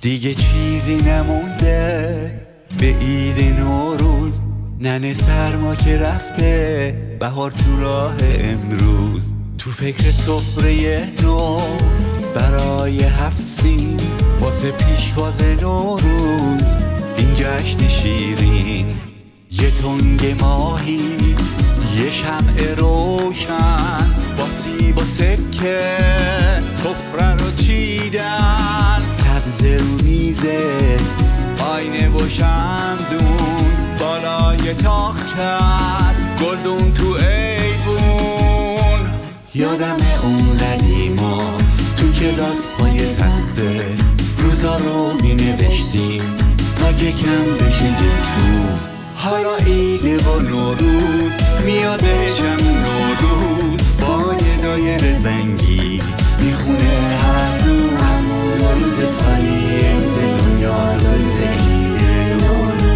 دیگه چیزی نمونده به عید نوروز، ننه سرما که رفته، بهار تو راه امروز. تو فکر سفره نو برای 7 سین، واسه پیشواز نوروز این جشن شیرین. یه تنگ ماهی، یه شمع روشن، با سیب و سکه سفره رو چیدن. سبز رو میزه، آینه و شمدون بالای تاخچه است، گلدون تو ایوون. یادم اون قدیما تو کلاس پای تخته، روزا رو می نوشتیم تا یکم بشه یک روز. حالا عیده و نوروز میادشم نوروز، با یه دایر زنگی میخونه هر روز. نوروز سالیه، روز دنیا، روز عیده نوروز.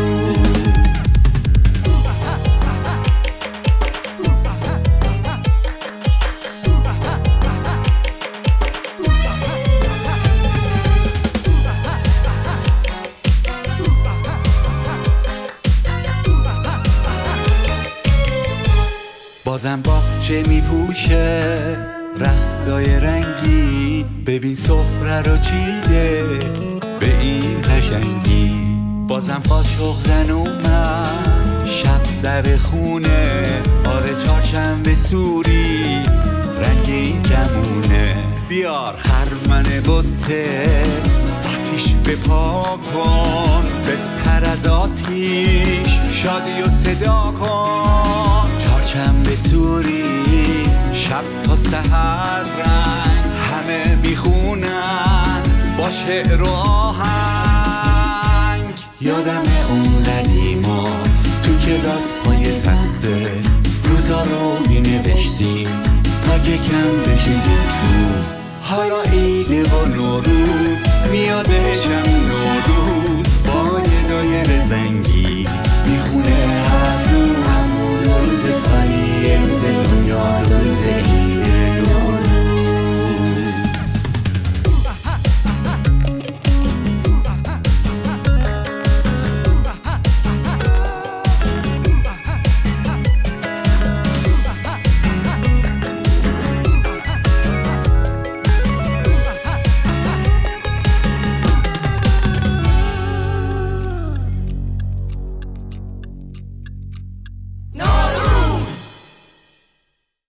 بازم باغچه میپوشه رختای رنگی، ببین سفره رو چیده به این قشنگی. بازم قاشق زن اومد شب در خونه، آره چهارشنبه سوری رنگ این کمونه. بیار خرمن بته، آتیش بپا کن، بپر از آتیش، شادی و صدا کن. چهارشنبه سوری شب تا سحر رنگ، همه میخونن با شعر و آهنگ. یادم اون قدیما تو کلاس پای تخته، روزا رو می نوشتیم تا یکم بشه یک روز. حالا عیده و نوروز میادشم